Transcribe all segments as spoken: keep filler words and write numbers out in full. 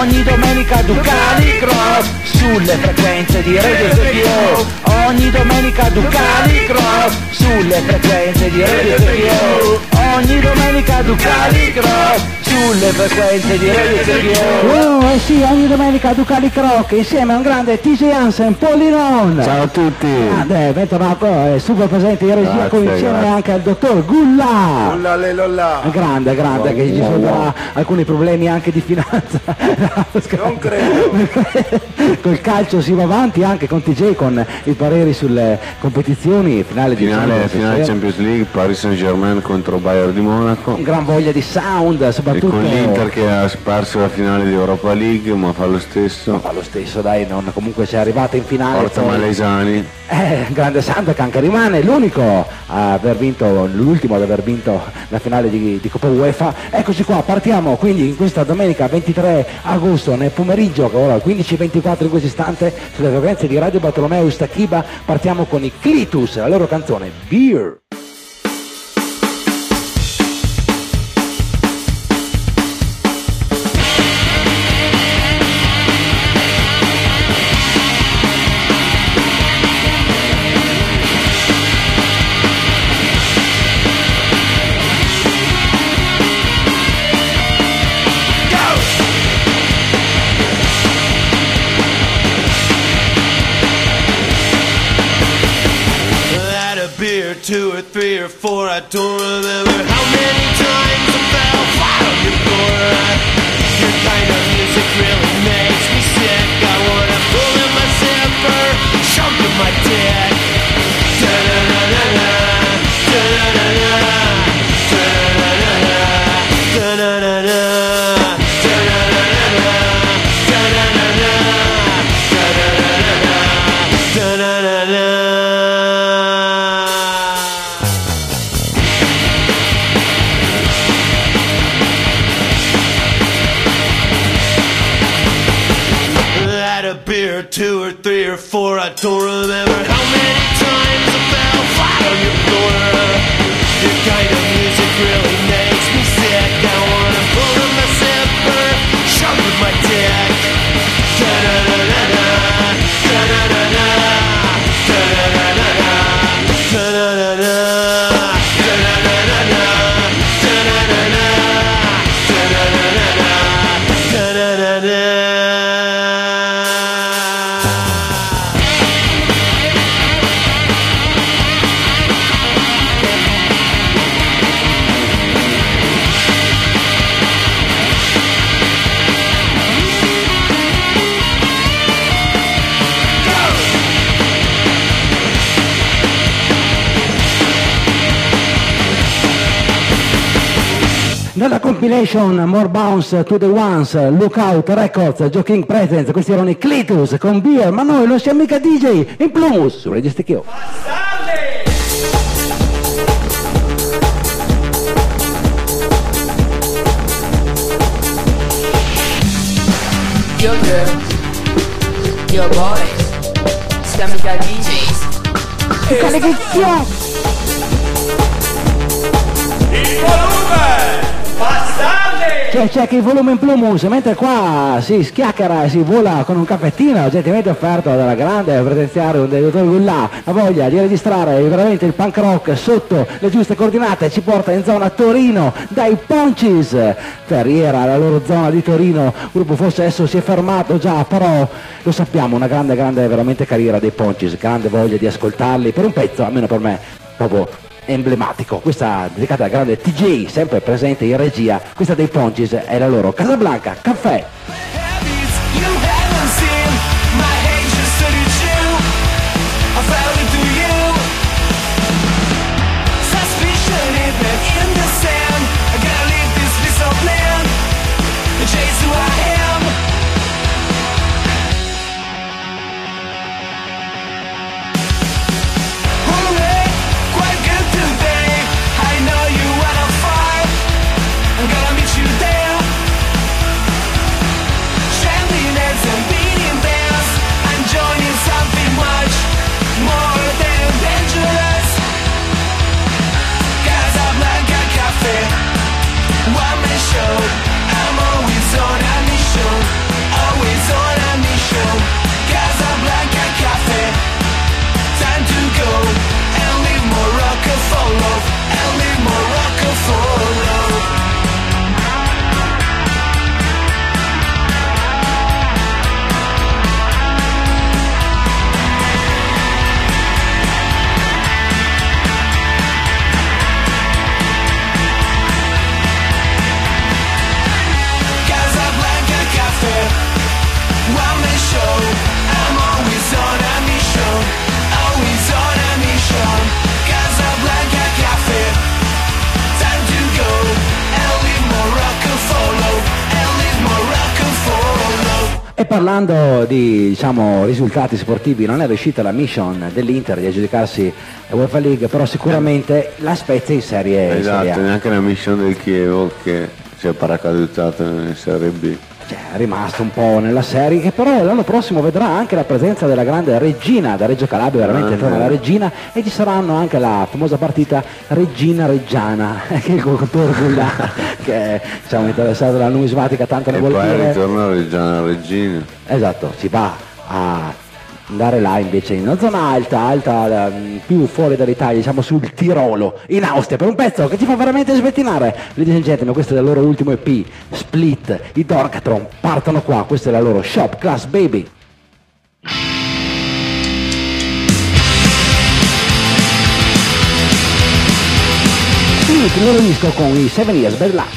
Ogni domenica Ducali Cross sulle frequenze di Radio Tokyo. Ogni domenica Ducali Cross sulle frequenze di Radio Tokyo. Ogni domenica Ducali Cross sulle frequenze di Radio Tokyo. Oh, eh sì, ogni domenica Ducali Croc insieme a un grande T J Hansen, Polinon. Ciao a tutti. Grande, bentornato, è super presente in regia, Grazie, con insieme grazie. anche al dottor Gulla. Lolla le lolla. Grande, grande, Oh, che ci oh, sono oh. alcuni problemi anche di finanza. Non credo. Col calcio si va avanti anche con T J, con i pareri sulle competizioni, finale di Finale, diciamo, finale stasera. Champions League, Paris Saint-Germain contro Bayern di Monaco. Gran voglia di sound, E soprattutto. con l'Inter che ha sparso la finale di Europa League, ma fa lo stesso. Fa lo stesso, dai, non, comunque c'è arrivata in finale. Forza poi- Malesani. Eh, grande Sandokan che rimane l'unico a aver vinto, l'ultimo ad aver vinto la finale di, di Coppa UEFA. Eccoci qua, partiamo quindi in questa domenica ventitré agosto nel pomeriggio, che ora quindici e ventiquattro in questo istante, sulle frequenze di Radio Bartolomeo Stachiba. Partiamo con i Clitus, la loro canzone Beer. Two or three or four, I don't remember how many times I fell flat on your floor. Your kind of music really makes me sick. I wanna pull in my zipper, jump in my dick. Da-da-da-da-da, da-da-da-da, da-da-da-da, da-da-da-da, da-da-da-da, da-da-da-da, da-da-da-da. Two or three or four, I don't remember how many times I fell flat on your floor. Your kind of music really makes me sick. I wanna pull in my zipper, jump with my dick. Da-da-da-da-da, da-da-da-da, da-da-da-da-da, da-da-da-da, da-da-da-da-da, da-da-da-da, da-da-da-da, da-da-da-da. Nella compilation More Bounce to the Ones, Lookout Records, Joking Presents, questi erano i Clitus con Beer, ma noi non siamo mica D J, in Plumus, su Radio Stecchio. Your girls, your boys, sta mica D Js. Che calicchio! Il volume! Bastardi! C'è, c'è che il volume in Plumus, mentre qua si schiacchiera e si vola con un caffettino gentilmente offerto dalla grande presenziario del dottor Gullà, la voglia di registrare veramente il punk rock sotto le giuste coordinate ci porta in zona Torino dai Poncis, Ferriera, la loro zona di Torino, gruppo forse adesso si è fermato già, però lo sappiamo, una grande grande veramente carriera dei Poncis, grande voglia di ascoltarli per un pezzo, almeno per me, proprio emblematico, questa dedicata al grande T J, sempre presente in regia, questa dei Poncis è la loro Casablanca Caffè. I'm gonna meet you there. parlando di diciamo, risultati sportivi, non è riuscita la mission dell'Inter di aggiudicarsi la UEFA League, però sicuramente la Spezia in Serie, in Esatto, serie A. neanche la mission del Chievo che si è paracadutato in Serie B. Cioè, è rimasto un po' nella serie, che però l'anno prossimo vedrà anche la presenza della grande Regina da Reggio Calabria, veramente Ah, torna eh. la Regina, e ci saranno anche la famosa partita Regina Reggiana, che è il dottore Gullà, che è diciamo, interessato alla numismatica, tanto ne E vuol poi dire. ritorna Reggiana Regina. Esatto, si va a andare là invece in una zona alta, alta ehm, più fuori dall'Italia, diciamo sul Tirolo, in Austria, per un pezzo che ti fa veramente svettinare. Ladies and gentlemen, questo è il loro ultimo E P, Split, i Dorkatron partono qua, questa è la loro Shop Class Baby. Split, il loro disco con i Seven Years Bad Luck.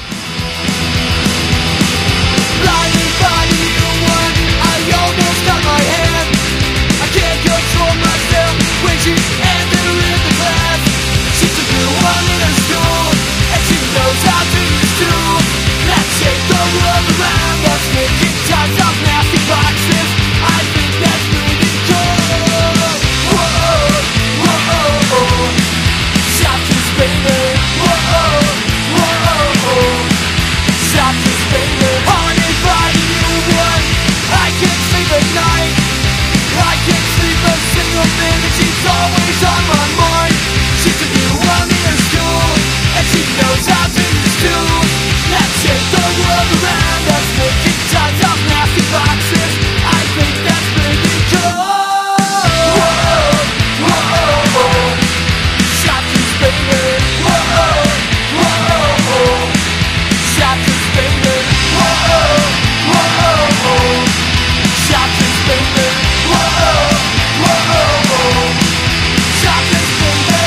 Blinded by the new one, I almost got my hand. I can't control myself when she entered in the class. She's a new one in her school, and she knows how to use tools that shape the world around us, making tons of nasty boxes. I think that's pretty cool. Whoa, whoa, whoa. Shop this baby. Whoa, whoa. Shop this baby. Haunted by the new one, I can't sleep at night. I can't sleep a single minute, she's always on my mind. She's a new one in her school, and she knows how to use tools that shape the world around us, making tons of nasty boxes. I think that's pretty cool. Whoa, whoa, shop this baby. Whoa, whoa, shop this baby. Whoa, whoa, shop this baby. Whoa, whoa, shop this baby.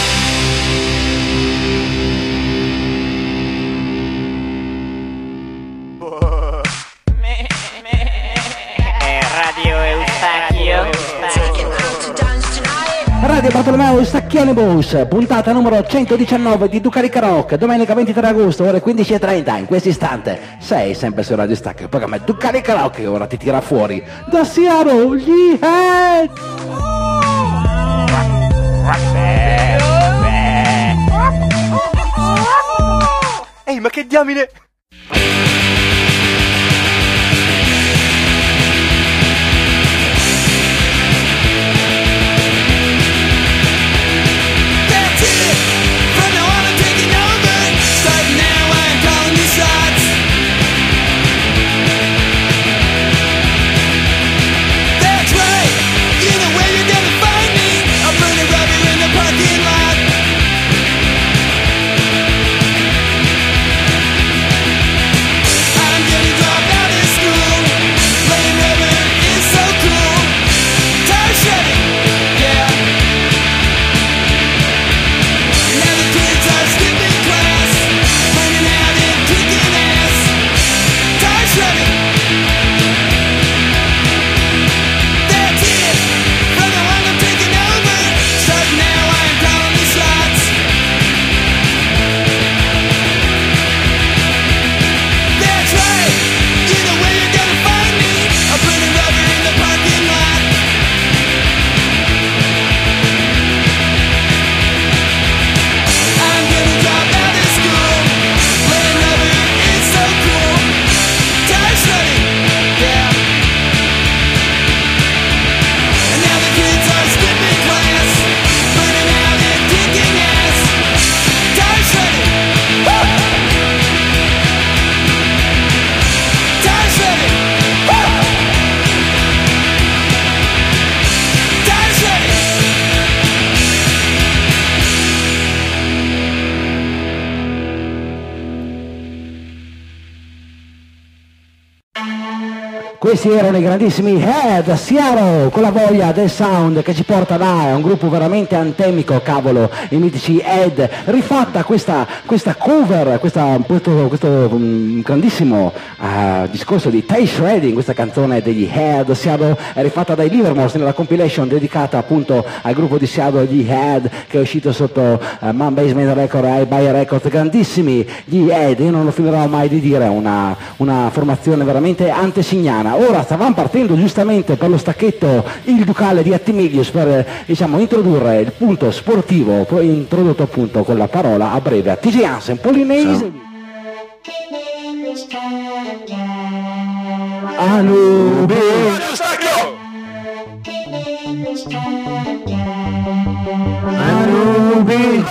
Radio Eustachio. Radio Bartolomeo Stacchione Bus, puntata numero centodiciannove di Ducalica Rock, domenica ventitré agosto, ore quindici e trenta, in questo istante sei sempre su Radio Stacchio, il programma Ducalica Rock che ora ti tira fuori da Seattle, gli Head! Ehi, ma che diamine! That's it. From now on I'm taking over. Starting now I'm calling the shots. That's right. You know where you're gonna find me. I'm burning rubber in the parking lot. I'm gonna drop out of school. Playing rubber is so cool. Tire shredding, yeah. Now the kids are skipping class, burning out and kicking ass. Tire shredding. That's it. From now on I'm taking over. Starting now I'm calling the shots. That's right. You know where you're gonna find me. I'm burning rubber in the parking lot. I'm gonna drop out of school. Playing rubber is so cool. Tire shredding, yeah. And now the kids are skipping class, burning out and kicking ass. Tire shredding, woo! Tire shredding, woo! Tire shredding. Questi erano i grandissimi Head, Seattle, con la voglia del sound che ci porta là, è un gruppo veramente antemico, cavolo, i mitici Head, rifatta questa, questa cover, questa, questo, questo um, grandissimo uh, discorso di Tay Shredding, questa canzone degli Head, Seattle, è rifatta dai Livermore nella compilation dedicata appunto al gruppo di Seattle, gli Head, che è uscito sotto uh, Man Basement Record e iBuy Records, grandissimi gli Head, io non lo finirò mai di dire, una, una formazione veramente antesignana, settimana. Ora stavamo partendo giustamente per lo stacchetto il Ducale di Attimiglius per diciamo introdurre il punto sportivo, poi introdotto appunto con la parola a breve a T J Hansen, Polinese. Anubi. Anubi.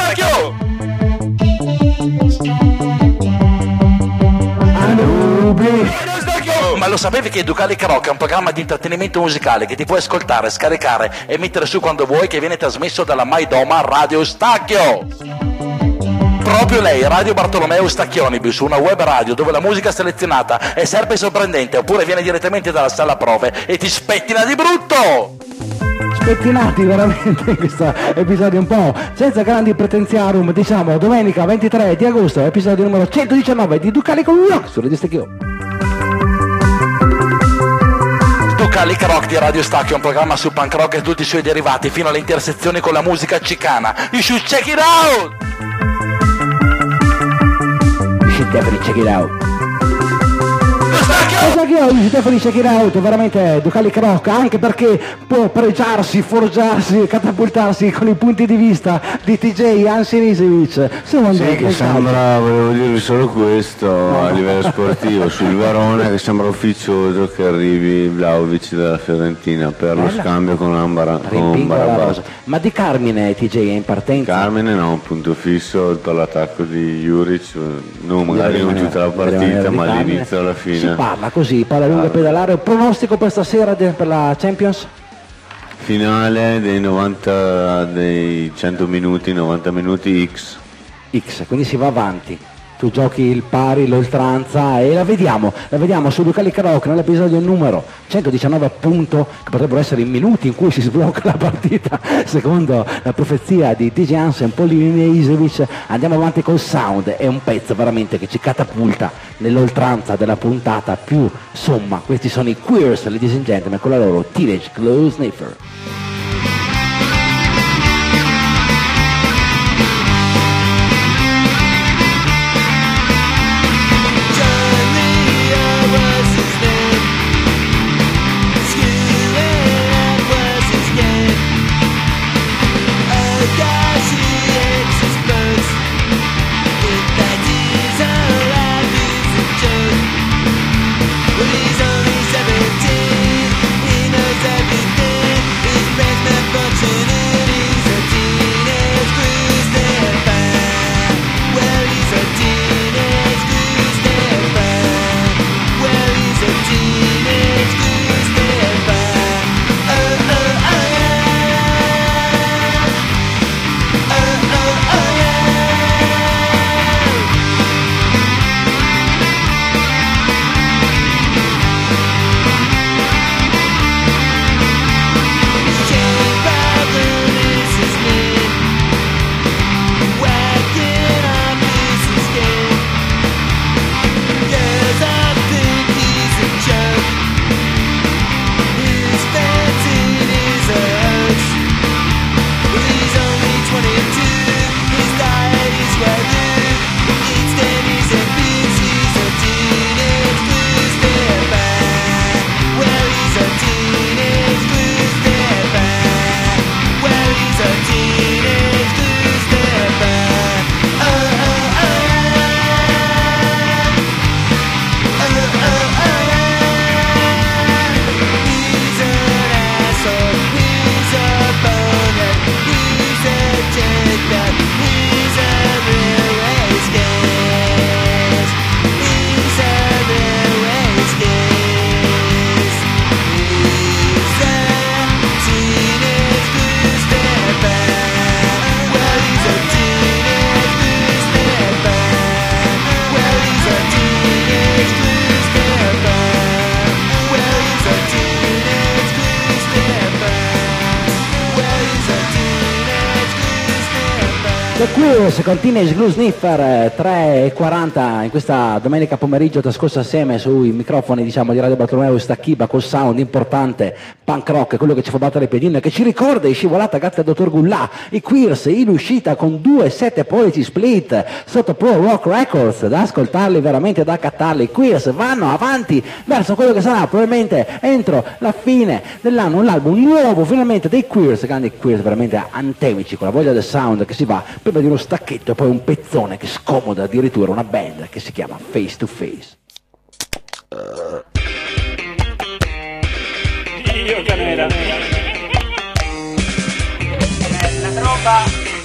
Anubi. Ma lo sapevi che Ducali Rock è un programma di intrattenimento musicale che ti puoi ascoltare, scaricare e mettere su quando vuoi, che viene trasmesso dalla Maidoma Radio Stacchio? Proprio lei, Radio Bartolomeo Stacchionibus, una web radio dove la musica selezionata è sempre sorprendente, oppure viene direttamente dalla sala prove e ti spettina di brutto! Spettinati veramente in questo episodio un po' senza grandi pretenziarum, diciamo domenica ventitré di agosto, episodio numero centodiciannove di Ducali Rock su Radio Stacchio. Ducali Rock di Radio Stacchio, un programma su punk rock e tutti i suoi derivati fino alle intersezioni con la musica cicana. You should check it out! You should definitely check it out. Stefani check it out, veramente Ducali Rock, anche perché può pregiarsi, forgiarsi, catapultarsi con i punti di vista di T J Hansen Isevic. Sì, che sembra, volevo dirvi solo questo, no, a livello sportivo, sul Varone, che sembra ufficioso che arrivi Vlahovic della Fiorentina per lo scambio con Ambara, con Barabas. Ma di Carmine T J è in partenza? Carmine no, un punto fisso per l'attacco di Juric, non magari non tutta la partita, ma all'inizio e alla fine. Si parla così, parla lungo pedalare. Pronostico per stasera per la Champions? Finale dei novanta, dei cento minuti, novanta minuti X. X, quindi si va avanti. Tu giochi il pari, l'oltranza e la vediamo, la vediamo su Ducali Rock nell'episodio numero centodiciannove appunto, che potrebbero essere i minuti in cui si sblocca la partita secondo la profezia di T J Hansen, Polinese. Andiamo avanti col sound, è un pezzo veramente che ci catapulta nell'oltranza della puntata più somma. Questi sono i Queers, ladies and gentlemen, con la loro Teenage Glue Sniffer. Queers con Teenage Glue Sniffer, tre e quaranta in questa domenica pomeriggio trascorso assieme sui microfoni diciamo di Radio Bartolomeo Stacchiba col sound importante punk rock, quello che ci fa battere le piedine, che ci ricorda i scivolata grazie al dottor Gullà, i Queers in uscita con due sette pollici split sotto Pro Rock Records, da ascoltarli veramente, da accattarli. I Queers vanno avanti verso quello che sarà probabilmente entro la fine dell'anno un album nuovo finalmente dei Queers, grandi Queers veramente antemici, con la voglia del sound che si va prima di uno stacchetto e poi un pezzone che scomoda addirittura una band che si chiama Face to Face. Dio canera. La tromba.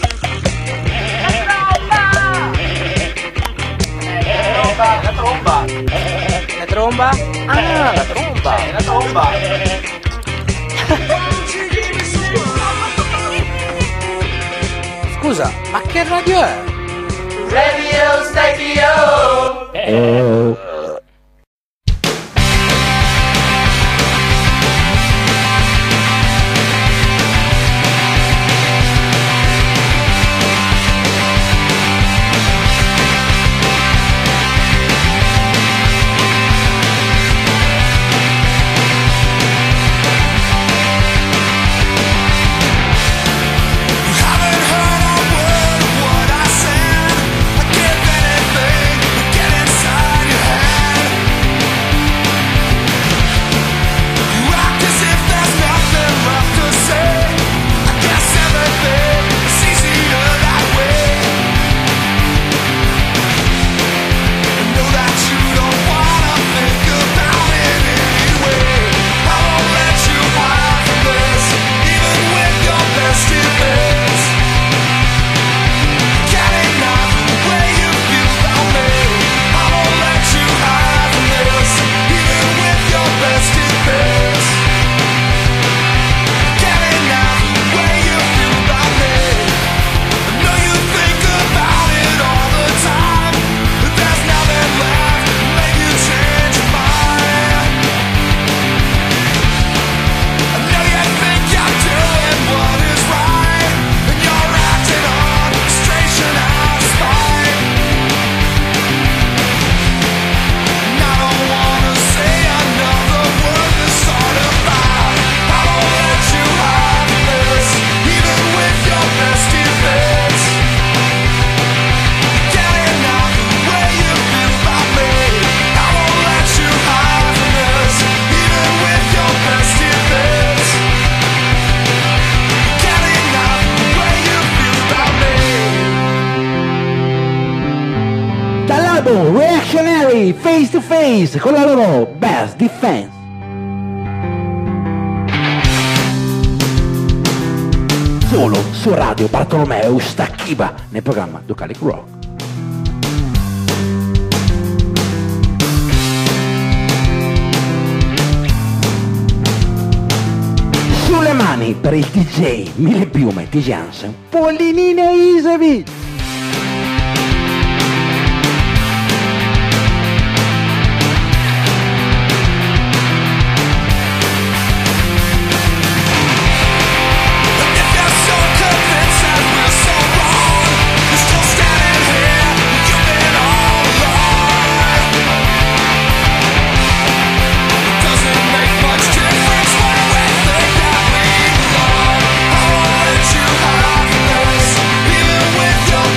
La tromba. La tromba. La tromba? Ah, la tromba. La tromba. Scusa, ma che radio è? Radio Stacchio. Oh. Reactionary Face to Face con la loro Best Defense. Solo su Radio Bartolomeo Stacchiva nel programma Ducalic Rock. Sulle mani per il D J Mille Piume T J Hansen, Pollinine Isevi. Even with your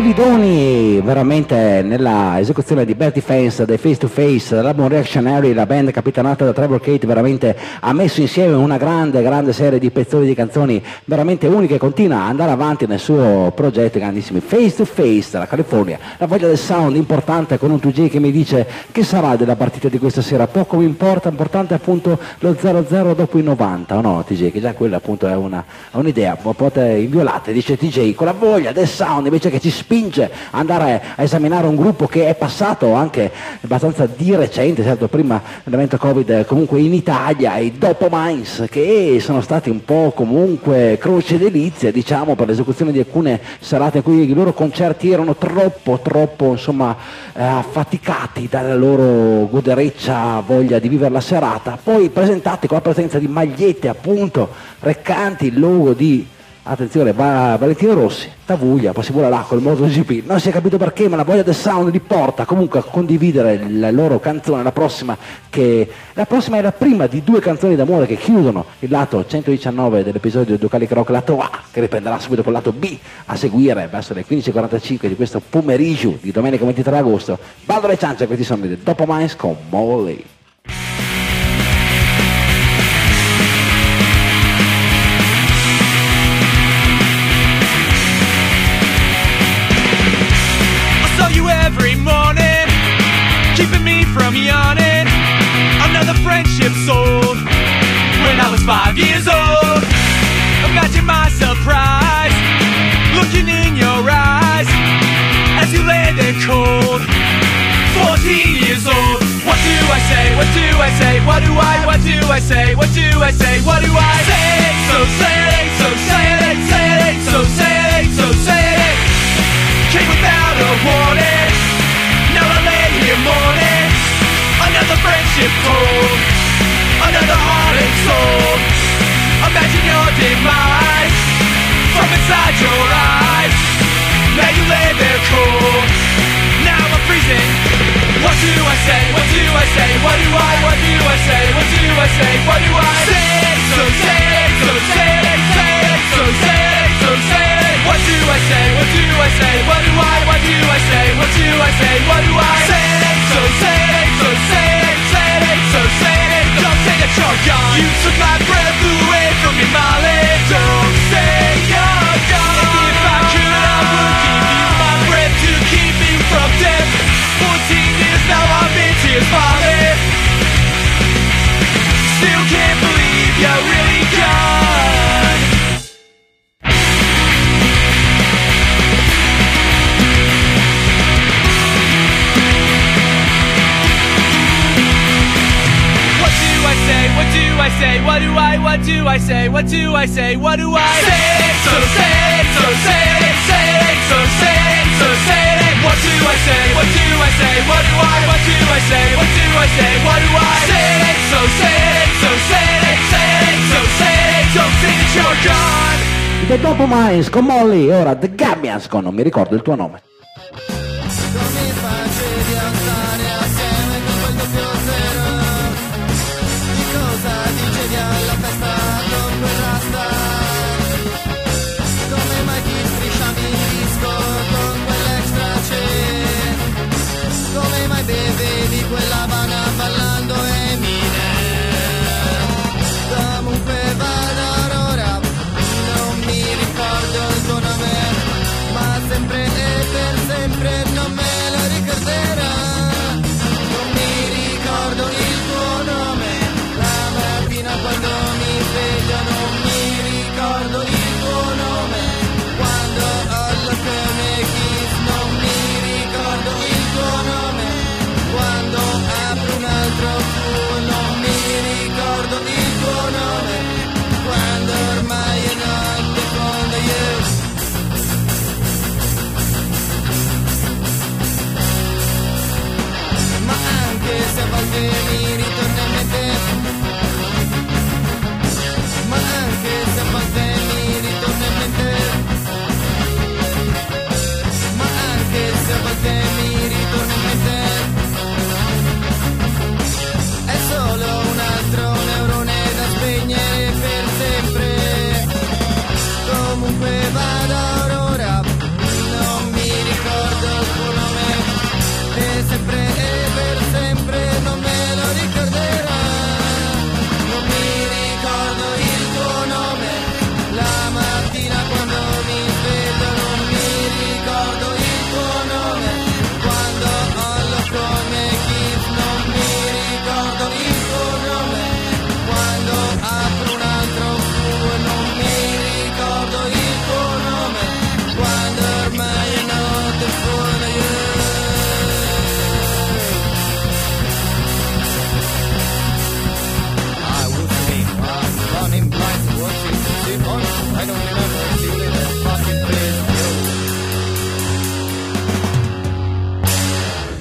brividoni veramente nella esecuzione di Bertie Fence dei Face to Face, l'album Reactionary, la band capitanata da Trevor Kate veramente ha messo insieme una grande grande serie di pezzoni di canzoni veramente uniche, continua ad andare avanti nel suo progetto, grandissimi Face to Face dalla California, la voglia del sound importante con un due J che mi dice che sarà della partita di questa sera, poco mi importa, importante appunto lo zero zero dopo i novanta, o no T J, che già quella appunto è una, un'idea, pote inviolate, dice T J, con la voglia del sound invece che ci spinge a andare a esaminare un gruppo che è passato anche abbastanza di recente, certo prima dell'evento Covid comunque in Italia, i Dopamines, che sono stati un po' comunque croce delizia diciamo per l'esecuzione di alcune serate in cui i loro concerti erano troppo troppo insomma eh, affaticati dalla loro godereccia voglia di vivere la serata, poi presentati con la presenza di magliette appunto recanti il logo di, attenzione, va Valentino Rossi, Tavuglia, poi si vola là col MotoGP, non si è capito perché, ma la voglia del sound li porta comunque a condividere la loro canzone, la prossima che la prossima è la prima di due canzoni d'amore che chiudono il lato centodiciannove dell'episodio di Ducalic Rock, lato A, che riprenderà subito col lato B a seguire verso le quindici e quarantacinque di questo pomeriggio di domenica ventitré agosto. Baldo alle ciance, questi sono i Dopamines con Molly. Every morning, keeping me from yawning. Another friendship sold when I was five years old. Imagine my surprise, looking in your eyes as you lay there cold. Fourteen years old. What do I say? What do I say? What do I? What do I say? What do I say? What do I say? So say it, so say it, say it, so say it, so say it. Came without a warning. Now I lay here mourning. Another friendship cold. Another heart and soul. Imagine your demise from inside your eyes. Now you lay there cold. Now I'm freezing. What do I say? What do I say? What do I? What do I say? What do I say? What do I say? So say it, so say it, say it, so say it, so say it. What do I say? What do I say? What do I? What do I say? What do I say? What do I say? So say it, so say it, say it, so say it. Don't say that you're gone. You took my breath away from me, Molly. Don't say you're gone. If I could, I would give you my breath to keep me from death. Fourteen years now, I'm in tears, Molly. Still can't believe you're really gone. What do I say? What do I? What do I say? What do I say? What do I say? So say it, so say it, say it, so say it, so say it. What do I say? What do I say? What do I? What do I say? What do I say? What do I say? It, so say it, so say it, say it, so say it. Don't say that you're gone. The Dopamines con Molly, ora The Gabians con non mi ricordo il tuo nome. Bevevi quella vana ballando e mine. Comunque vado ora, non mi ricordo il tuo nome, ma sempre e per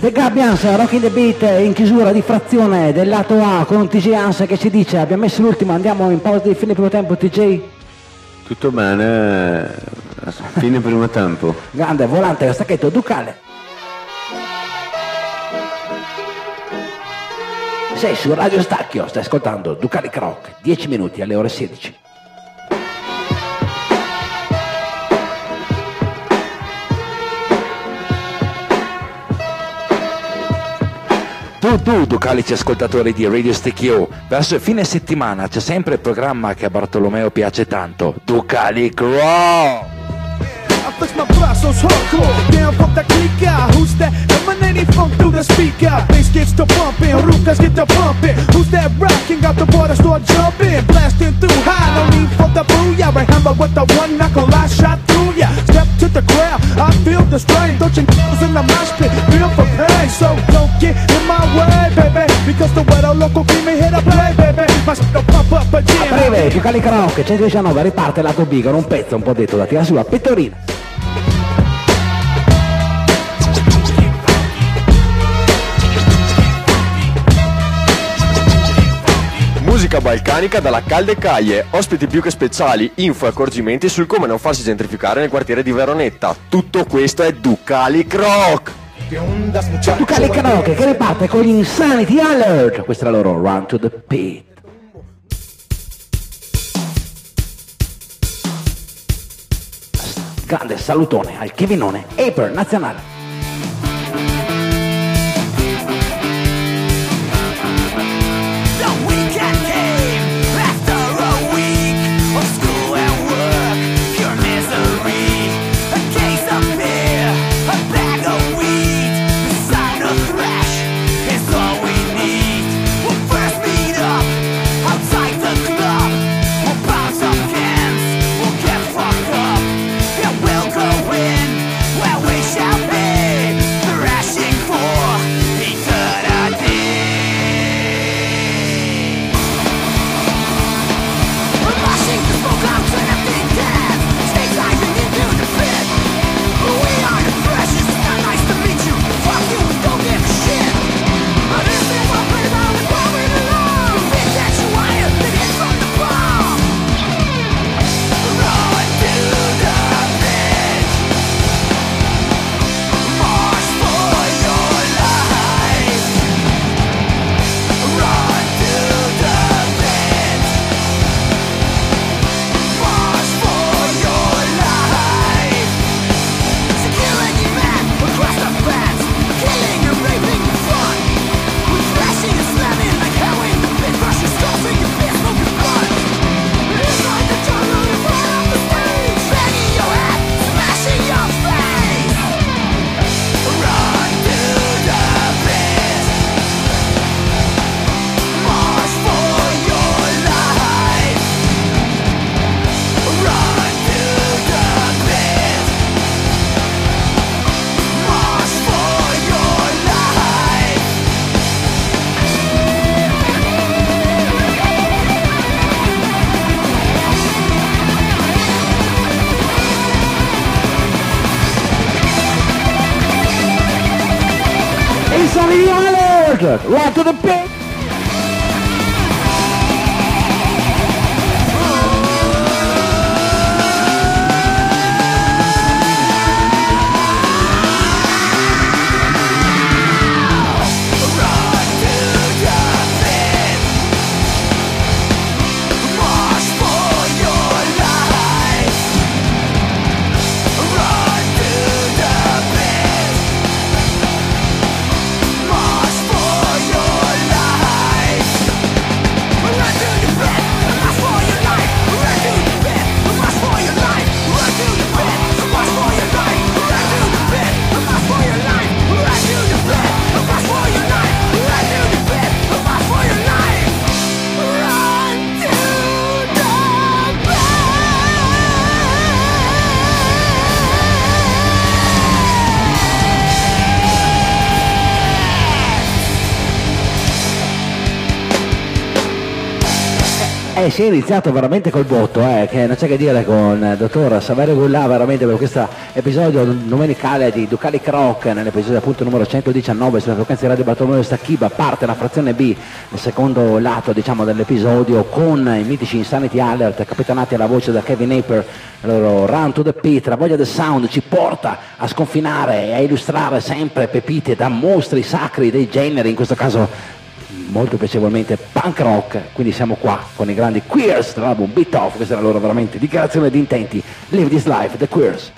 The Gabians, Rocking the Beat, in chiusura di frazione del lato A con un T J Hans che ci dice abbiamo messo l'ultimo, andiamo in pausa di fine primo tempo. T J? Tutto bene, fine primo tempo. Grande, volante, stacchetto, Ducale. Sei su Radio Stacchio, stai ascoltando Ducali Croc, dieci minuti alle ore sedici. Tu, tu, ducalici ascoltatori di Radio Stacchio, verso il fine settimana c'è sempre il programma che a Bartolomeo piace tanto, Ducali Croc. I flex my brazos hardcore, down from the click out. Who's that emanating from through the speaker? Bass gets to pumping, Rukas get to pumping. Who's that rocking? Got the water start jumping, blasting through high. No need for the booyah. Remember with the one knuckle I shot through ya. Step to the crowd, I feel the strain. Touching clothes in the mosh pit, feel for pain. So don't get in my way, baby, because the weather local keep me here to play, baby. My shit don't pump up a jam. A breve, Ducali Croc centodiciannove riparte lato B con un pezzo un po' detto da tirare sulla pettorina. Musica balcanica dalla calde caglie, ospiti più che speciali, info e accorgimenti sul come non farsi gentrificare nel quartiere di Veronetta. Tutto questo è Ducali Croc! Ducali Croc che riparte con gli Insanity Alert. Questa è la loro Run to the Pit. Grande salutone al Kevinone Aper Nazionale. Run to the pit. March for your Eh, si è iniziato veramente col botto, eh, che non c'è che dire con il dottor Saverio Gullà, veramente per questo episodio domenicale di Ducali Croc, nell'episodio appunto numero centodiciannove sulla frequenza di Radio Bartolomeo Stacchiba, parte la frazione B, il secondo lato diciamo dell'episodio, con i mitici Insanity Alert, capitanati alla voce da Kevin Naper, il loro Run to the Pit. La voglia del sound ci porta a sconfinare e a illustrare sempre pepite da mostri sacri dei generi, in questo caso molto piacevolmente punk rock, quindi siamo qua con i grandi Queers dall'album Beat Off, questa è la loro veramente dichiarazione di intenti, Live This Life, The Queers.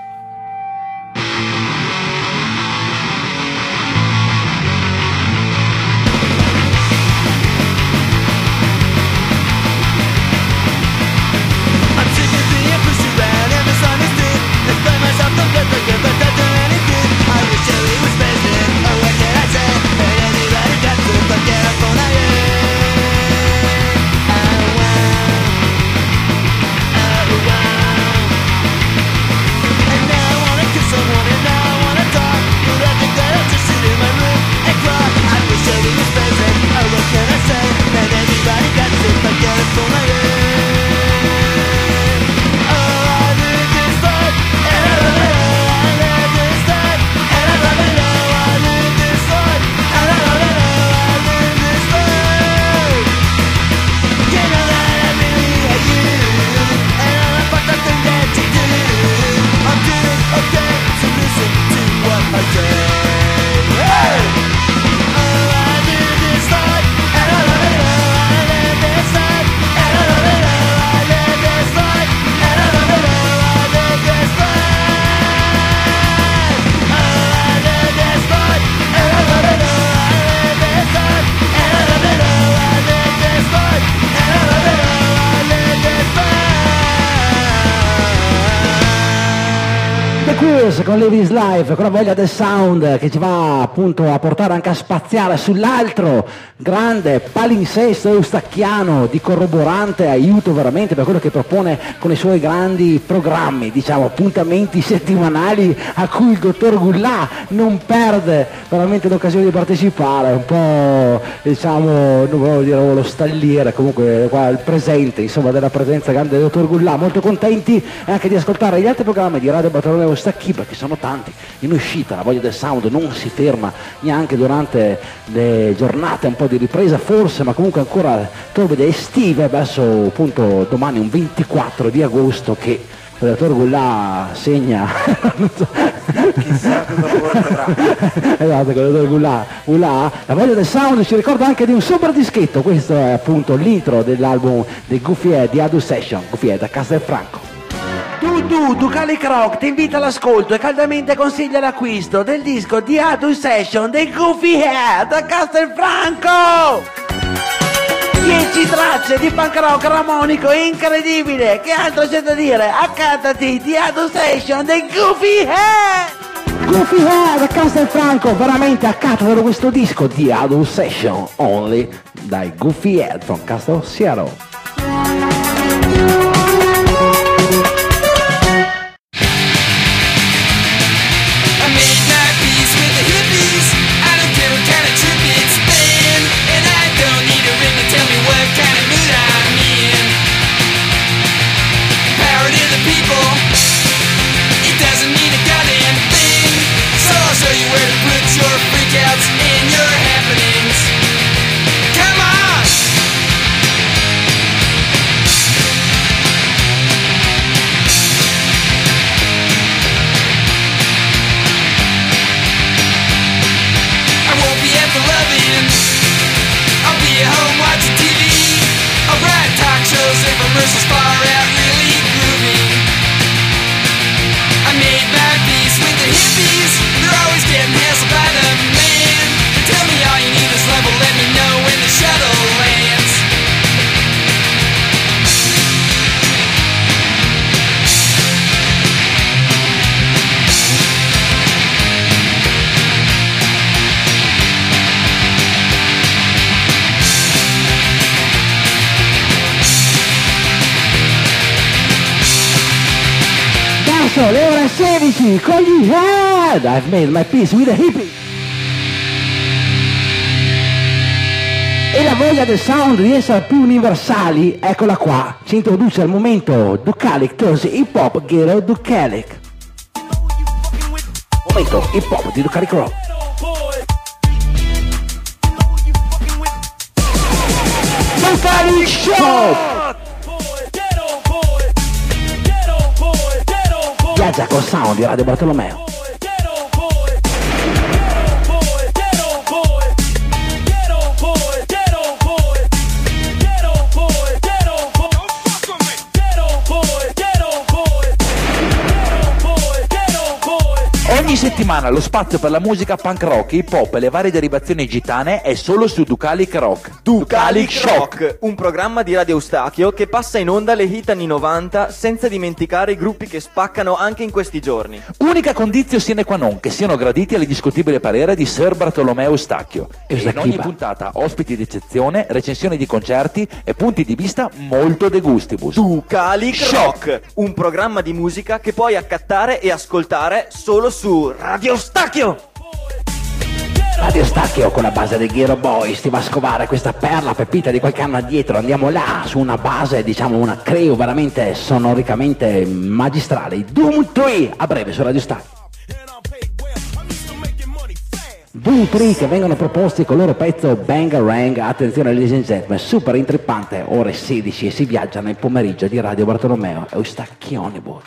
Con Live This Life, con la voglia del sound che ci va appunto a portare anche a spaziare sull'altro grande palinsesto eustacchiano di corroborante aiuto veramente per quello che propone con i suoi grandi programmi, diciamo appuntamenti settimanali a cui il dottor Gullà non perde veramente l'occasione di partecipare, un po' diciamo non volevo dire lo stalliere, comunque qua il presente insomma della presenza grande del dottor Gullà, molto contenti anche di ascoltare gli altri programmi di Radio Bartolomeo Stacchiba, che sono tanti in uscita. La voglia del sound non si ferma neanche durante le giornate un po' di ripresa forse, ma comunque ancora torbide estive verso appunto domani un ventiquattro di agosto che il dottor Gullà segna chissà cosa porterà. Esatto, con il dottor Gullà, Gullà la voglia del sound ci ricorda anche di un super dischetto. Questo è appunto l'intro dell'album dei Goofy Head di Adu Session, Goofy Head da Castelfranco. Tu, tu, Ducali Croc ti invita all'ascolto e caldamente consiglia l'acquisto del disco di Adu Session dei Goofy Head da Castelfranco! dieci tracce di punk rock ramonico incredibile, che altro c'è da dire? Accattati di Adu Session dei Goofy Head! Goofy Head da Castelfranco, veramente accattano questo disco di Adu Session only dai Goofy Head from Castle Seattle. Le ore sedici con gli Head, I've made my peace with the hippie. E la voglia del sound di essere più universali, eccola qua, ci introduce al momento Ducalic Tours Hip Hop Ghetto Ducalic. Momento hip hop di Ducalic Rock. Ducalic Show! Viaggia col sound di Radio Bartolomeo. Ogni settimana lo spazio per la musica punk rock, hip hop e le varie derivazioni gitane è solo su Ducalic Rock. Ducalic Shock, un programma di Radio Eustachio che passa in onda le hit anni novanta senza dimenticare i gruppi che spaccano anche in questi giorni. Unica condizio sine qua non che siano graditi all'indiscutibile parere di Sir Bartolomeo Eustachio. E in ogni puntata ospiti d'eccezione, recensioni di concerti e punti di vista molto de gustibus. Ducalic Rock, un programma di musica che puoi accattare e ascoltare solo su Radio Eustachio. Radio Eustachio con la base dei Ghetto Boys ti va a scovare questa perla pepita di qualche anno addietro. Andiamo là su una base, diciamo una crew veramente sonoricamente magistrale. Doom tre a breve su Radio Eustachio. Doom tre che vengono proposti con il loro pezzo Bangarang. Attenzione ladies and gentlemen, super intrippante, ore sedici e si viaggia nel pomeriggio di Radio Bartolomeo. Eustacchione boy.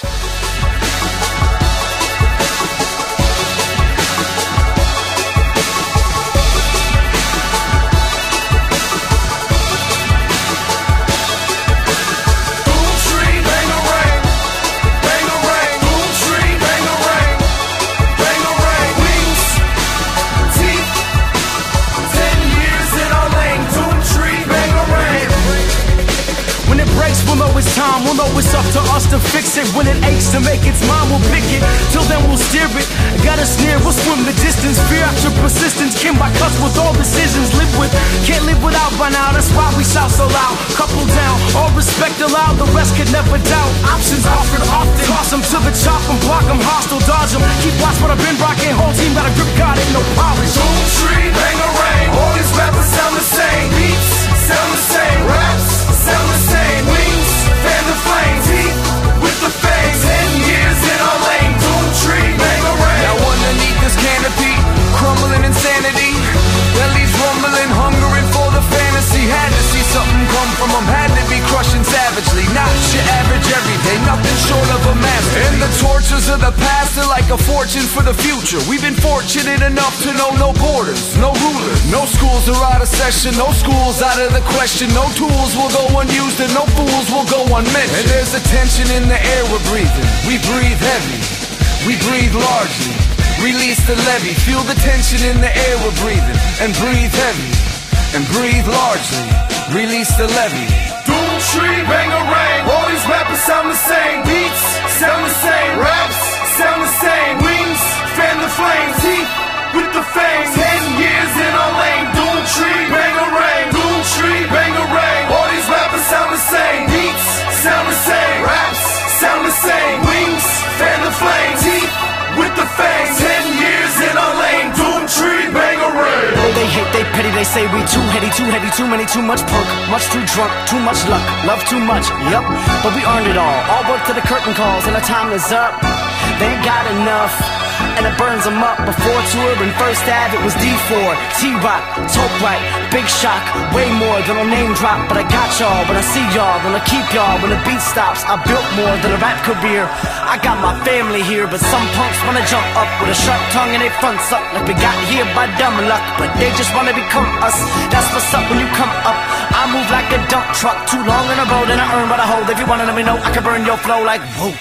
Time, we'll know it's up to us to fix it. When it aches to make its mind, we'll pick it. Till then we'll steer it. Got a sneer, we'll swim the distance. Fear after persistence, kin by cuts with all decisions. Live with, can't live without by now. That's why we shout so loud. Couple down, all respect allowed. The rest could never doubt. Options offered often. Toss them to the chop and block them. Hostile, dodge them. Keep watch what I've been rocking. Whole team got a grip, God ain't no polish. Doom tree, bangarang. All these rappers sound the same. Beats sound the same. Raps sound the same. Wings fan the flames, heat with the fangs. Ten years in our lane, doom tree, bangarang. Now underneath this canopy, crumbling insanity that leaves rumbling, hungering for the fantasy. Had to see something come from them, had to be crushing savagely. Not your average everyday, nothing short of a master. And the tortures of the past are like a fortune for the future. We've been fortunate enough to know no borders, no rulers. No schools are out of session, no schools out of the question. No tools will go unused and no fools will go unmentioned. And there's a tension in the air we're breathing. We breathe heavy, we breathe largely. Release the levy, feel the tension in the air we're breathing. And breathe heavy, and breathe largely. Release the levy. Doom tree, bangarang. All these rappers sound the same. Beats sound the same. Raps sound the same. Wings fan the flames. Heat with the fangs. Ten years in our lane. Doom tree, bangarang. Doom tree, bangarang. All these rappers sound the same. Beats sound the same. Raps sound the same. Wings fan the flames. Heat with the fangs. Ten years in our lane. Doom tree, bangarang. Oh, they hate, they petty, they say we too heady, too heavy, too many, too much perk, much too drunk, too much luck, love too much, yup, but we earned it all, all work to the curtain calls and our time is up, they ain't got enough, and it burns them up. Before tour and first Ave it was D four, T-Rock, Toke Right, Big Shock, way more than a name drop, but I got y'all, when I see y'all, when I keep y'all, when the beat stops, I built more than a rap career, I got my family here, but some punks wanna jump up with a sharp tongue and they fronts up, like we got here by dumb luck, but they just wanna become us, that's what's up when you come up, I move like a dump truck, too long in a road and I earn what I hold, if you wanna let me know, I can burn your flow like whoa.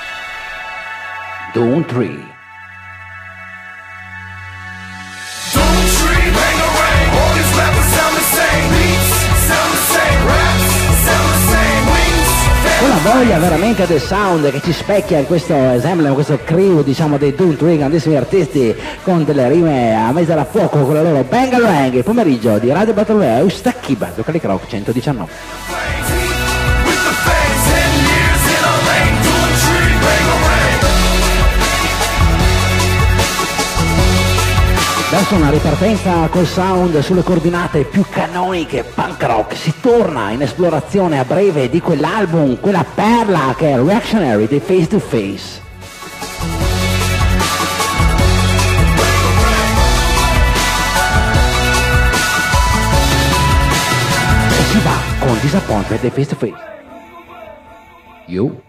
Doom three. Doom tree, bangarang. All these rappers sound the same. Beats sound the same. Raps sound the same. Wings fan Una voglia veramente del sound che ci specchia in questo esempio, in questo crew diciamo dei Doom tre, grandissimi artisti con delle rime a mezzo da fuoco con la loro Bangarang, il pomeriggio di Radio Bartolomeo Eustachio, Ducalic Rock centodiciannove. Adesso una ripartenza col sound sulle coordinate più canoniche punk rock. Si torna in esplorazione a breve di quell'album, quella perla che è Reactionary dei Face to Face. E si va con Disappointment dei Face to Face. You?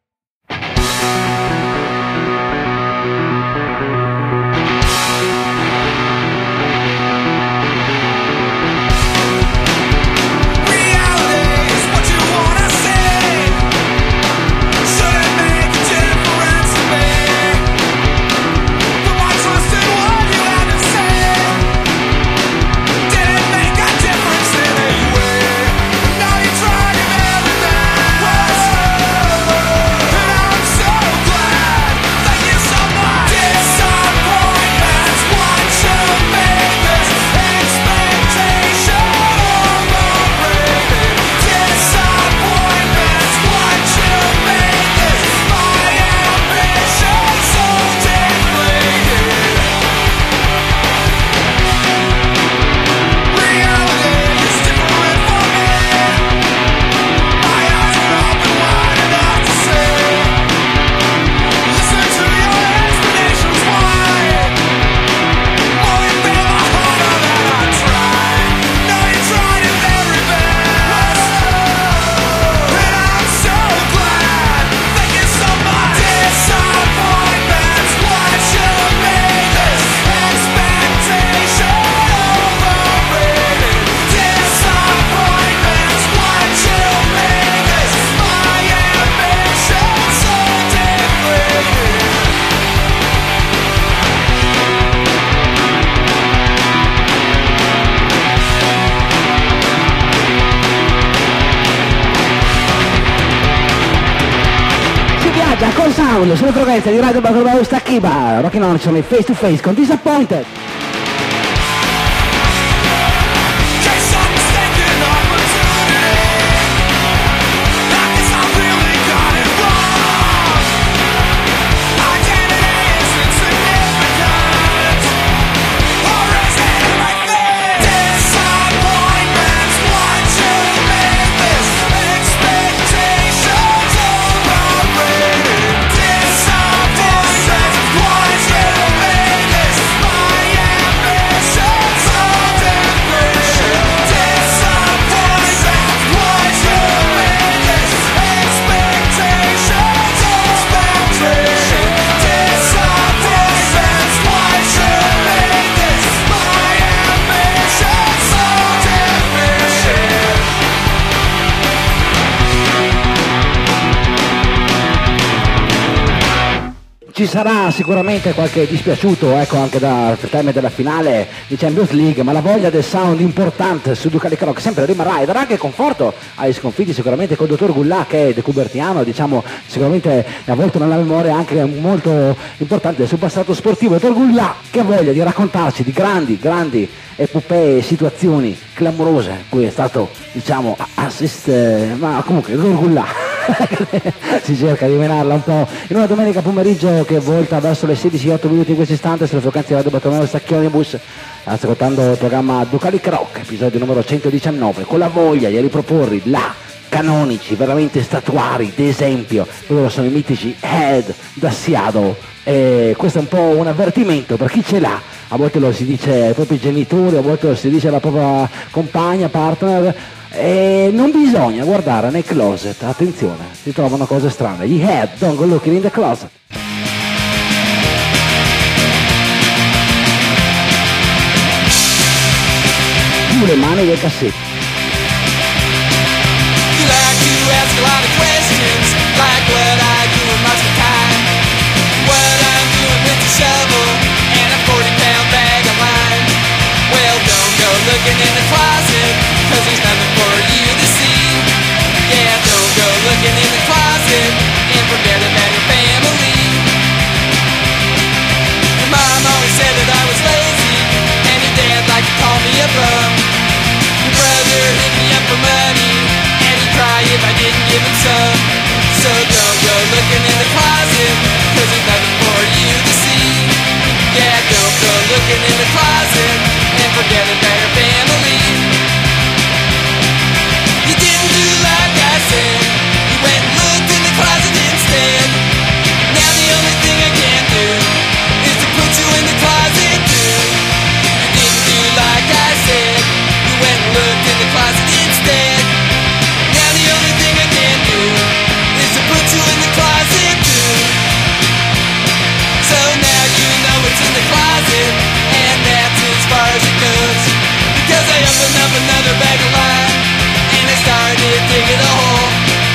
Col sound sulle frequenze di Radio Bacalbau Stacchiba, Rockin' On sono i Face to Face con Disappointed. Ci sarà sicuramente qualche dispiaciuto, ecco, anche dal termine della finale di Champions League, ma la voglia del sound importante su Ducali Rock sempre rimarrà e darà anche conforto ai sconfitti sicuramente col dottor Gullà, che è decubertiano, diciamo, sicuramente a volte nella memoria anche molto importante del suo passato sportivo. Dottor Gullà che ha voglia di raccontarci di grandi, grandi epopee, situazioni clamorose, cui è stato, diciamo, assist, ma comunque dottor Gullà si cerca di menarla un po' in una domenica pomeriggio che volta verso le sedici e otto minuti in questo istante sulle frequenze di Radio Bartolomeo Stacchionibus. State ascoltando il programma Ducali Rock, episodio numero centodiciannove, con la voglia di riproporri là canonici, veramente statuari, d'esempio. Loro sono i mitici Head da Seattle, e questo è un po' un avvertimento per chi ce l'ha. A volte lo si dice ai propri genitori, a volte lo si dice alla propria compagna, partner, e non bisogna guardare nei closet, attenzione, si trovano cose strane. Gli Head, don't go looking in the closet. Giù le mani del cassetto. You like to ask a lot of questions, like what I do in lots of time, what I'm doing with the shovel and a forty pound bag of lime. Well, don't go looking in the closet, cause there's nothing for you to see. Yeah, don't go looking in the closet and forget about your family. Your mom always said that I was lazy, and your dad liked to call me a bum. Your brother hit me up for money, and he'd cry if I didn't give him some. So don't go looking in the closet, cause there's nothing for you to see. Yeah, don't go looking in the closet. up another bag of line, and I started digging a hole.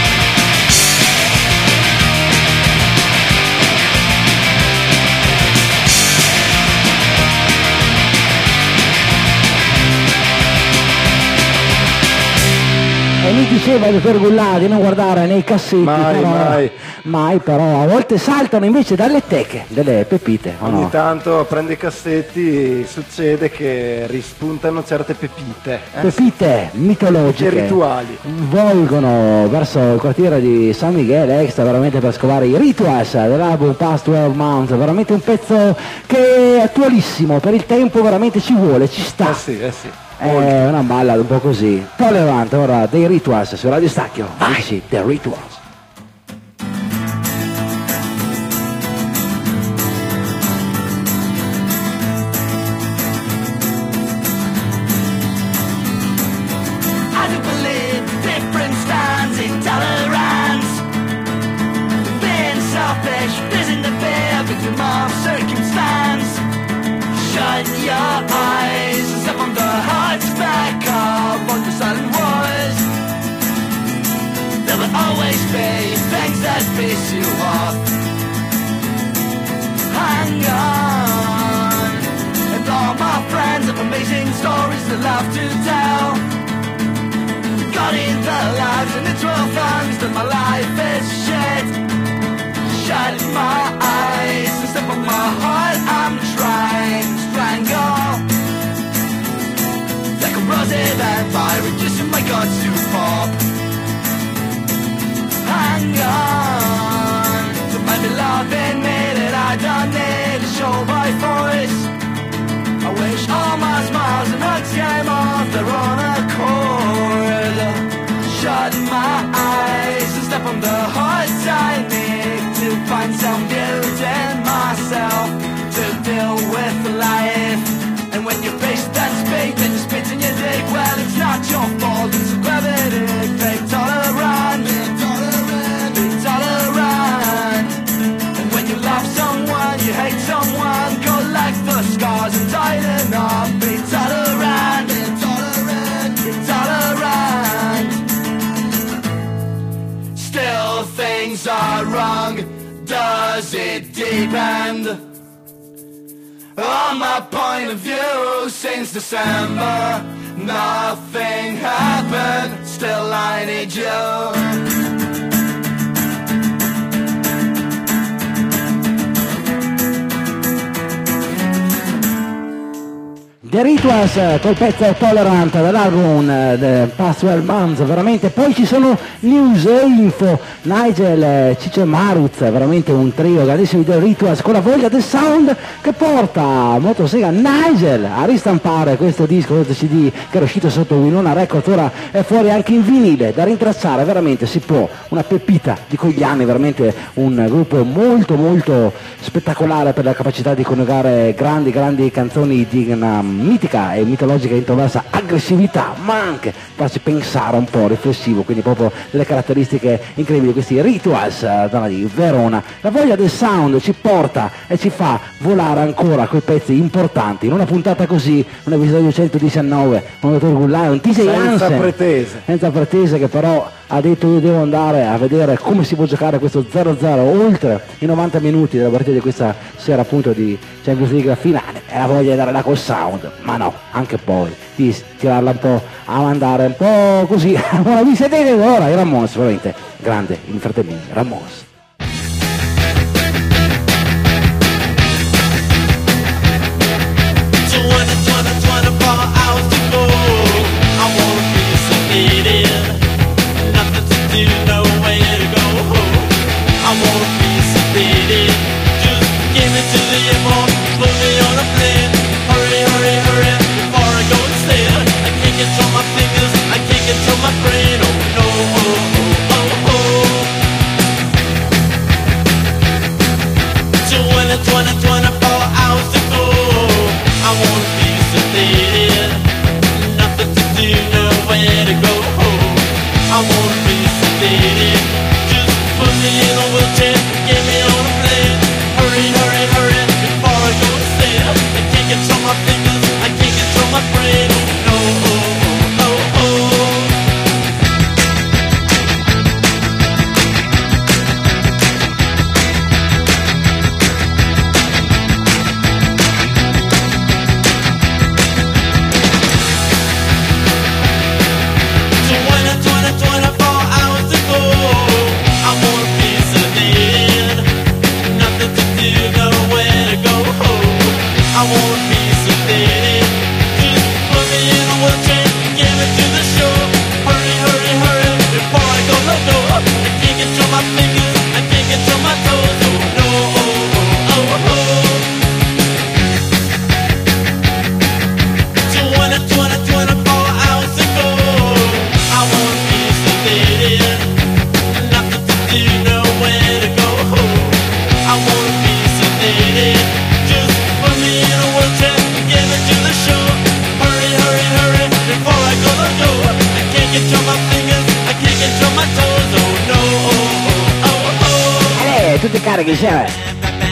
E mi diceva il dottor Gullà di non guardare nei cassetti, Mai, però, mai. mai però a volte saltano invece dalle teche delle pepite, o Ogni no? tanto prendo i cassetti, succede che rispuntano certe pepite. eh. Pepite mitologiche Che rituali. volgono verso il quartiere di San Miguel Extra veramente per scovare i rituals dell'album Past dodici Months, veramente un pezzo che è attualissimo, per il tempo veramente ci vuole, ci sta. Eh sì, eh sì. È una ballad un po' così. Tolerante ora dei Rituals su Radio Stacchio. Vai, The Rituals. I do believe different stands in tolerance. Being selfish isn't the fear victim of circumstance. Shut your eyes and step on the heart's back up on the silent wars. There will always be things that piss you off. Hang on. And all my friends have amazing stories to love to tell. Got in their lives and it's real things that my life is shit. Shut my eyes and step on my heart. I'm trying to strangle. Like a corrosive and fire, reducing my guts to pop. Hang on. So might be loving me that I don't need to show by force. I wish all my smiles and hugs came off their own accord. Shut my eyes and step on the hearts I need to find some beauty in myself to deal with life. And when your face turns big, then you spit in your dick. Well, it's not your fault, it's a gravity. Be tolerant, be tolerant, be tolerant. And when you love someone, you hate someone, go like the scars and tighten up. Be tolerant, be tolerant, be tolerant. Still things are wrong, does it depend on my point of view? Since December, nothing happened, still I need you. The Rituals col pezzo Tolerant dall'album The Past dodici Months, veramente. Poi ci sono news e info. Nigel, Ciccio Maruz, veramente un trio grandissimi The Rituals con la voglia del sound che porta Motosega Nigel a ristampare questo disco, questo C D che era uscito sotto Winona Records, ora è fuori anche in vinile, da rintracciare, veramente si può, una pepita di quegli anni, veramente un gruppo molto molto spettacolare per la capacità di coniugare grandi grandi canzoni di una mitica e mitologica introversa aggressività, ma anche farci pensare un po', riflessivo, quindi proprio delle caratteristiche incredibili questi Rituals eh, dalla di Verona. La voglia del sound ci porta e ci fa volare ancora quei pezzi importanti in una puntata così, un episodio centodiciannove con il dottor Gullai, un T J senza Hansen, pretese senza pretese, che però ha detto io devo andare a vedere come si può giocare questo zero zero oltre i novanta minuti della partita di questa sera appunto di Champions League finale, e la voglia di dare là col sound, ma no, anche poi di tirarla un po' a mandare un po' così. Ora vi sedete ora i Ramones, veramente grande il fratello Ramones. I can't control my fingers, I can't control my brain. Oh no. tutti carichi insieme.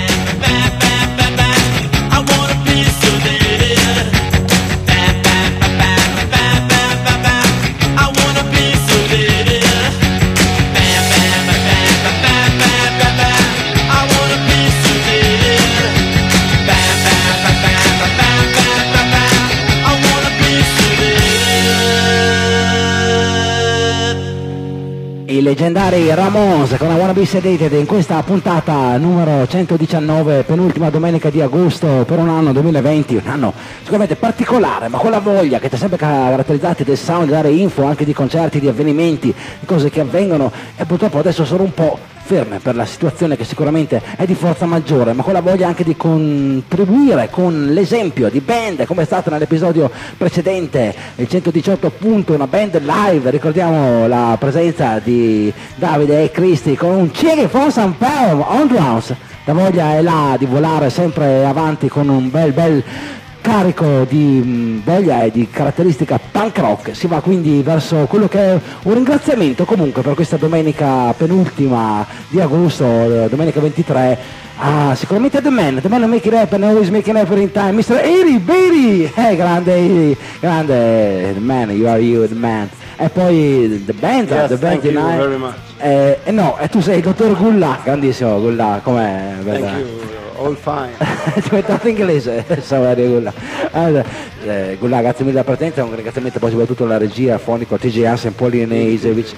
I leggendari Ramones con I Wanna Be Sedated in questa puntata numero centodiciannove, penultima domenica di agosto per un anno duemilaventi, un anno sicuramente particolare, ma con la voglia che ti ha sempre caratterizzati del sound, dare info anche di concerti, di avvenimenti, di cose che avvengono, e purtroppo adesso sono un po' ferme per la situazione che sicuramente è di forza maggiore, ma con la voglia anche di contribuire con l'esempio di band come è stato nell'episodio precedente, il centodiciotto appunto, una band live. Ricordiamo la presenza di Davide e Cristi con un Chili for San Paolo on drums. La voglia è là di volare sempre avanti con un bel bel carico di mh, voglia e di caratteristica punk rock. Si va quindi verso quello che è un ringraziamento comunque per questa domenica penultima di agosto, eh, domenica ventitré, ah, sicuramente The Man, The Man Making Happen, Always Making Happen in Time, mister Eri Baby, eh, grande Eri, grande The Man, You Are You, The Man. E poi The Band, yes, The Band thank you United. very much. Eh, eh, no, e tu sei il dottor Gulla, grandissimo Gulla, com'è? Thank you, all fine. È diventato inglese, Saverio Gulla. Allora, eh, Gulla, grazie mille per la presenza, un ringraziamento poi soprattutto alla regia, fonico, T J Hansen, Polinesevic,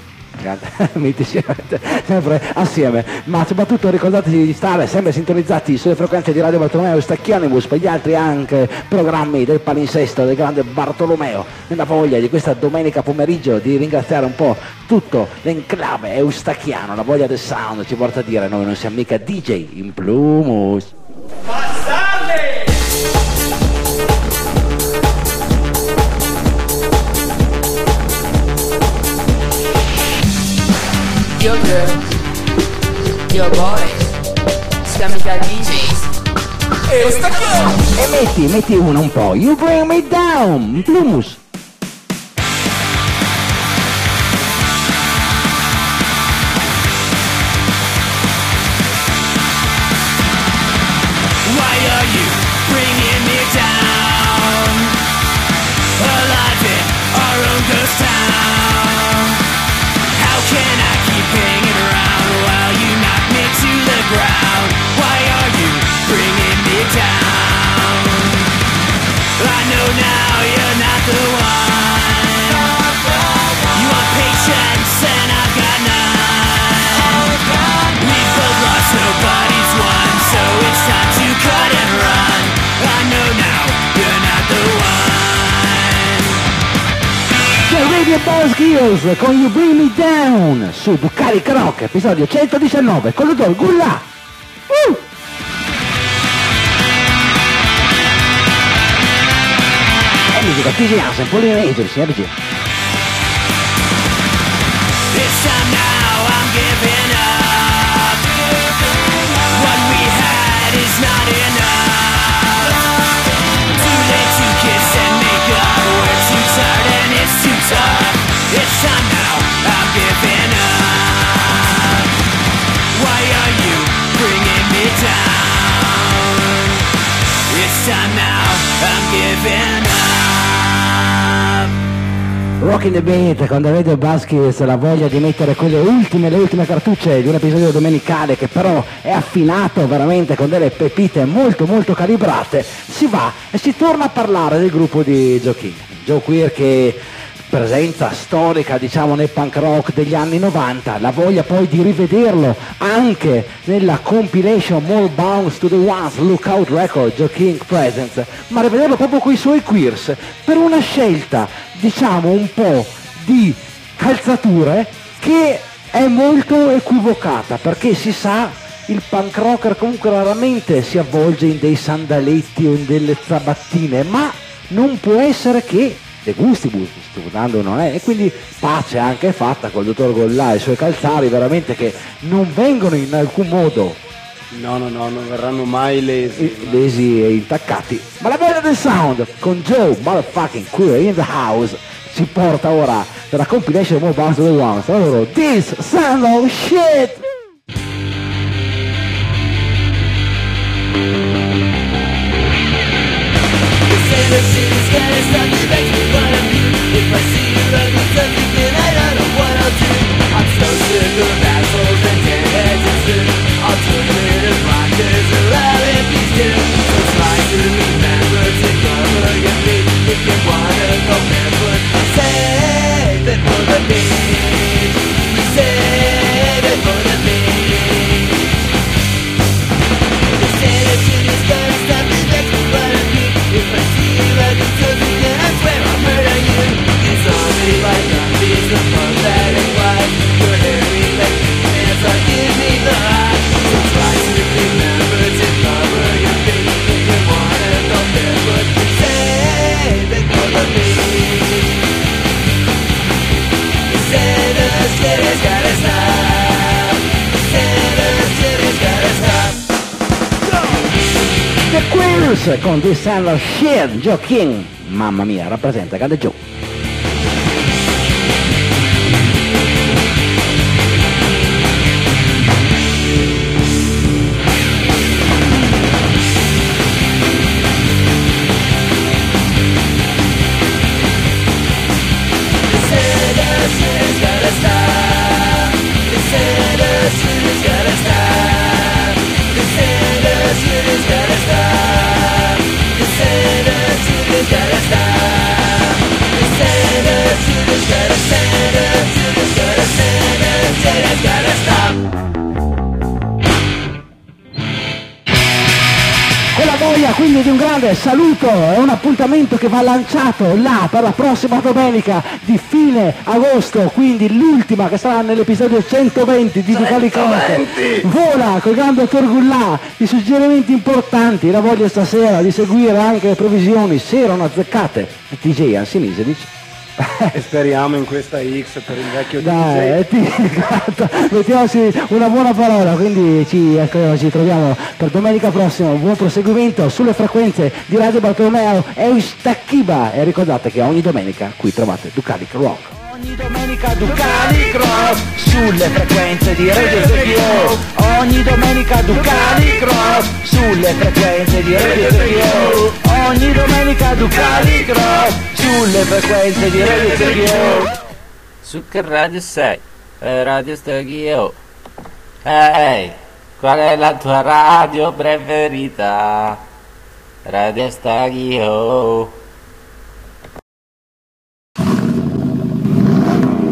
mitici, sempre assieme, ma soprattutto ricordatevi di stare sempre sintonizzati sulle frequenze di Radio Bartolomeo Stacchionibus per gli altri anche programmi del palinsesto del grande Bartolomeo, nella voglia di questa domenica pomeriggio di ringraziare un po' tutto l'enclave eustacchiano. La voglia del sound ci porta a dire noi non siamo mica D J in Plumus. Yo girls, yo boys, stiamo da D Js. E stacchiamo! E metti, metti una un po'. You bring me down, Plumus. Why are you bringing me down? Alive in our own ghost town. How can I keep hanging around while you knock me to the ground? Why are you bringing me down? I know now you're not the one. You want patience and I've got none. We've both lost, nobody's won, so it's time to cut and run. I know now you're not the one. C'è Radio Buzz Girls con You Bring Me Down su Ducali Rock, episodio centodiciannove con il dottor Gulla. Uh! E musica T J Hansen, Polinesevic, si avvicina. This time now I'm giving up. What we had is not enough. Too late to kiss and make up. We're too tired and it's too tough. It's time now I'm giving up. Why are you bringing me down? It's time now I'm giving up. Rockin' the Beat con The Radio Buzzkills, la voglia di mettere quelle ultime, le ultime cartucce di un episodio domenicale che però è affinato veramente con delle pepite molto molto calibrate. Si va e si torna a parlare del gruppo di Joe King, Joe Queer, che presenza storica diciamo nel punk rock degli anni novanta, la voglia poi di rivederlo anche nella compilation More Bounce to the Ones Lookout Record Joe King Presence, ma rivederlo proprio con i suoi Queers per una scelta diciamo un po' di calzature che è molto equivocata, perché si sa il punk rocker comunque raramente si avvolge in dei sandaletti o in delle zabattine, ma non può essere che De Gustibus, stupendo non è, e quindi pace anche è fatta col dottor Gollà e i suoi calzari veramente che non vengono in alcun modo no no no non verranno mai lesi lesi e intaccati, ma la voglia del sound con Joe motherfucking Queer in the house ci porta ora della compilation More Bounce to the Ones, allora This Sound of Shit. Con This and Shit, Joe King, mamma mia, rappresenta grande Joe. Quindi di un grande saluto e un appuntamento che va lanciato là per la prossima domenica di fine agosto, quindi l'ultima che sarà nell'episodio centoventi di Ducali Croc. Vola col grande dottor Gullà, i suggerimenti importanti, la voglia stasera di seguire anche le provisioni se erano azzeccate. D J Ansinise dice. E speriamo in questa X per il vecchio Dai, D J. Ti, mettiamoci una buona parola, quindi ci, ecco, ci troviamo per domenica prossima. Buon proseguimento sulle frequenze di Radio Bartolomeo Eustachia e ricordate che ogni domenica qui trovate Ducali Rock. Ogni domenica Ducali Cross sulle frequenze di Radio Tokyo. Ogni domenica Ducali Cross sulle frequenze di Radio Tokyo. Ogni domenica Ducali Cross sulle frequenze di Radio Tokyo. Su che radio sei? Eh, Radio Tokyo. Ehi, qual è la tua radio preferita? Radio Tokyo.